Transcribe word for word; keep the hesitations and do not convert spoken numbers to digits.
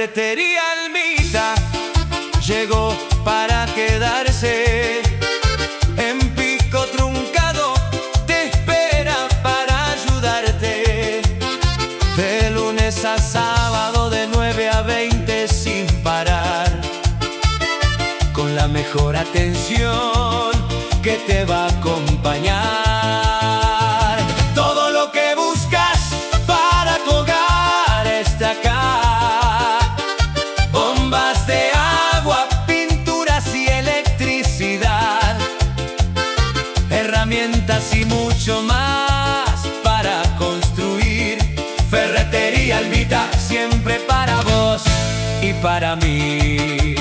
Ferretería Almita llegó para quedarse. En pico truncado te espera para ayudarte. De lunes a sábado de nueve a veinte sin parar, con la mejor atención que te va a acompañar. Todo lo que buscas para tu hogar está acá. Bombas de agua, pinturas y electricidad, herramientas y mucho más para construir. Ferretería Almita, siempre para vos y para mí.